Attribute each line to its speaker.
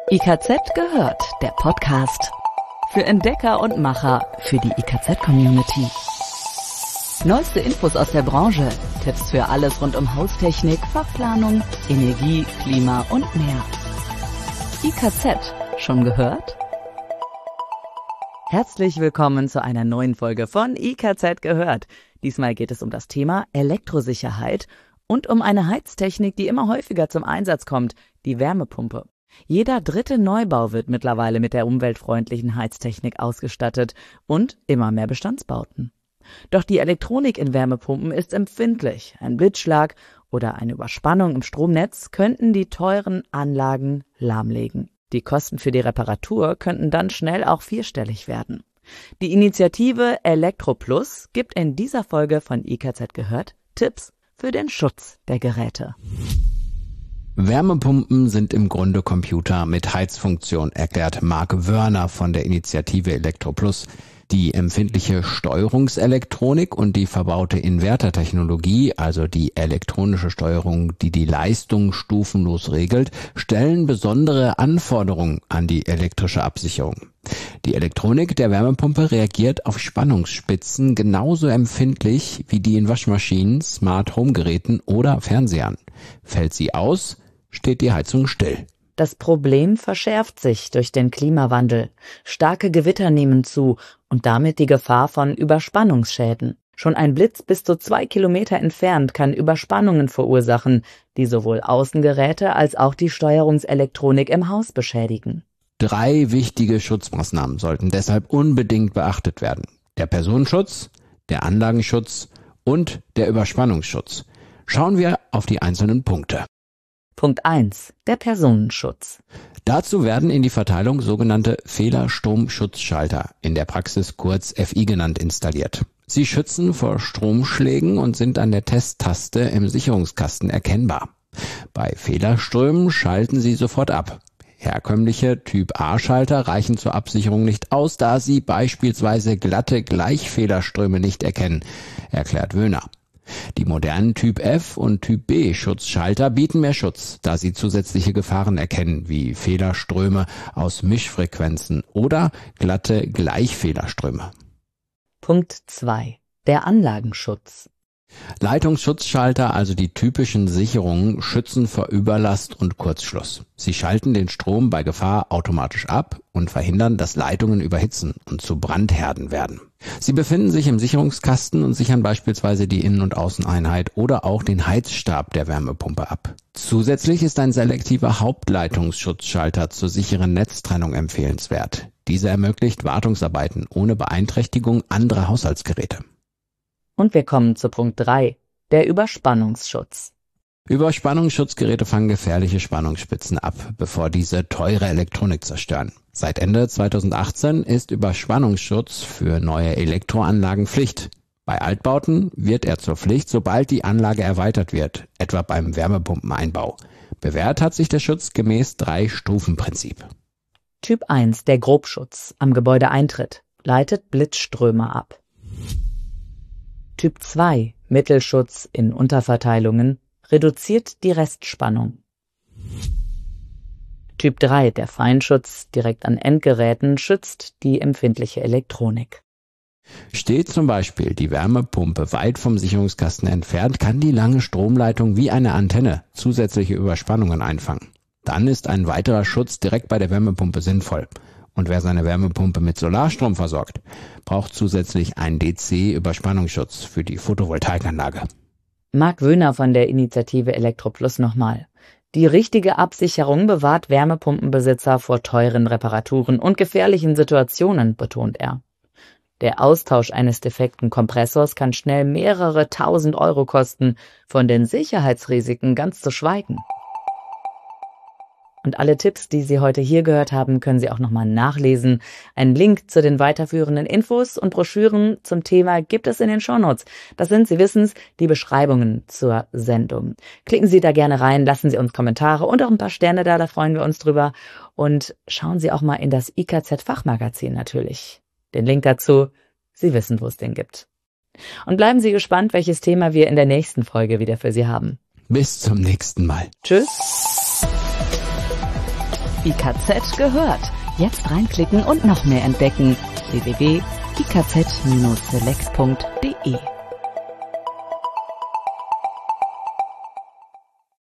Speaker 1: IKZ gehört, der Podcast. Für Entdecker und Macher, für die IKZ-Community. Neueste Infos aus der Branche, Tipps für alles rund um Haustechnik, Fachplanung, Energie, Klima und mehr. IKZ, schon gehört? Herzlich willkommen zu einer neuen Folge von IKZ gehört. Diesmal geht es um das Thema Elektrosicherheit und um eine Heiztechnik, die immer häufiger zum Einsatz kommt, die Wärmepumpe. Jeder dritte Neubau wird mittlerweile mit der umweltfreundlichen Heiztechnik ausgestattet und immer mehr Bestandsbauten. Doch die Elektronik in Wärmepumpen ist empfindlich. Ein Blitzschlag oder eine Überspannung im Stromnetz könnten die teuren Anlagen lahmlegen. Die Kosten für die Reparatur könnten dann schnell auch vierstellig werden. Die Initiative ElektroPlus gibt in dieser Folge von IKZ gehört Tipps für den Schutz der Geräte.
Speaker 2: Wärmepumpen sind im Grunde Computer mit Heizfunktion, erklärt Marc Wörner von der Initiative ElektroPlus. Die empfindliche Steuerungselektronik und die verbaute Invertertechnologie, also die elektronische Steuerung, die die Leistung stufenlos regelt, stellen besondere Anforderungen an die elektrische Absicherung. Die Elektronik der Wärmepumpe reagiert auf Spannungsspitzen genauso empfindlich wie die in Waschmaschinen, Smart Home Geräten oder Fernsehern. Fällt sie aus, steht die Heizung still.
Speaker 1: Das Problem verschärft sich durch den Klimawandel. Starke Gewitter nehmen zu und damit die Gefahr von Überspannungsschäden. Schon ein Blitz bis zu 2 Kilometer entfernt kann Überspannungen verursachen, die sowohl Außengeräte als auch die Steuerungselektronik im Haus beschädigen.
Speaker 2: 3 wichtige Schutzmaßnahmen sollten deshalb unbedingt beachtet werden. Der Personenschutz, der Anlagenschutz und der Überspannungsschutz. Schauen wir auf die einzelnen Punkte.
Speaker 1: Punkt 1. Der Personenschutz.
Speaker 2: Dazu werden in die Verteilung sogenannte Fehlerstromschutzschalter, in der Praxis kurz FI genannt, installiert. Sie schützen vor Stromschlägen und sind an der Testtaste im Sicherungskasten erkennbar. Bei Fehlerströmen schalten sie sofort ab. Herkömmliche Typ-A-Schalter reichen zur Absicherung nicht aus, da sie beispielsweise glatte Gleichfehlerströme nicht erkennen, erklärt Wöhner. Die modernen Typ F und Typ B Schutzschalter bieten mehr Schutz, da sie zusätzliche Gefahren erkennen, wie Fehlerströme aus Mischfrequenzen oder glatte Gleichfehlerströme.
Speaker 1: Punkt 2. Der Anlagenschutz.
Speaker 2: Leitungsschutzschalter, also die typischen Sicherungen, schützen vor Überlast und Kurzschluss. Sie schalten den Strom bei Gefahr automatisch ab und verhindern, dass Leitungen überhitzen und zu Brandherden werden. Sie befinden sich im Sicherungskasten und sichern beispielsweise die Innen- und Außeneinheit oder auch den Heizstab der Wärmepumpe ab. Zusätzlich ist ein selektiver Hauptleitungsschutzschalter zur sicheren Netztrennung empfehlenswert. Dieser ermöglicht Wartungsarbeiten ohne Beeinträchtigung anderer Haushaltsgeräte.
Speaker 1: Und wir kommen zu Punkt 3, der Überspannungsschutz.
Speaker 2: Überspannungsschutzgeräte fangen gefährliche Spannungsspitzen ab, bevor diese teure Elektronik zerstören. Seit Ende 2018 ist Überspannungsschutz für neue Elektroanlagen Pflicht. Bei Altbauten wird er zur Pflicht, sobald die Anlage erweitert wird, etwa beim Wärmepumpeneinbau. Bewährt hat sich der Schutz gemäß 3-Stufen-Prinzip.
Speaker 1: Typ 1, der Grobschutz am Gebäudeeintritt, leitet Blitzströme ab. Typ 2, Mittelschutz in Unterverteilungen, reduziert die Restspannung. Typ 3, der Feinschutz direkt an Endgeräten, schützt die empfindliche Elektronik.
Speaker 2: Steht zum Beispiel die Wärmepumpe weit vom Sicherungskasten entfernt, kann die lange Stromleitung wie eine Antenne zusätzliche Überspannungen einfangen. Dann ist ein weiterer Schutz direkt bei der Wärmepumpe sinnvoll. Und wer seine Wärmepumpe mit Solarstrom versorgt, braucht zusätzlich einen DC-Überspannungsschutz für die Photovoltaikanlage.
Speaker 1: Marc Wöhner von der Initiative ElektroPlus nochmal. Die richtige Absicherung bewahrt Wärmepumpenbesitzer vor teuren Reparaturen und gefährlichen Situationen, betont er. Der Austausch eines defekten Kompressors kann schnell mehrere 1.000 Euro kosten, von den Sicherheitsrisiken ganz zu schweigen. Und alle Tipps, die Sie heute hier gehört haben, können Sie auch nochmal nachlesen. Einen Link zu den weiterführenden Infos und Broschüren zum Thema gibt es in den Shownotes. Das sind, Sie wissen's, die Beschreibungen zur Sendung. Klicken Sie da gerne rein, lassen Sie uns Kommentare und auch ein paar Sterne da freuen wir uns drüber. Und schauen Sie auch mal in das IKZ-Fachmagazin natürlich. Den Link dazu, Sie wissen, wo es den gibt. Und bleiben Sie gespannt, welches Thema wir in der nächsten Folge wieder für Sie haben.
Speaker 2: Bis zum nächsten Mal.
Speaker 1: Tschüss. IKZ gehört. Jetzt reinklicken und noch mehr entdecken. www.ikz-select.de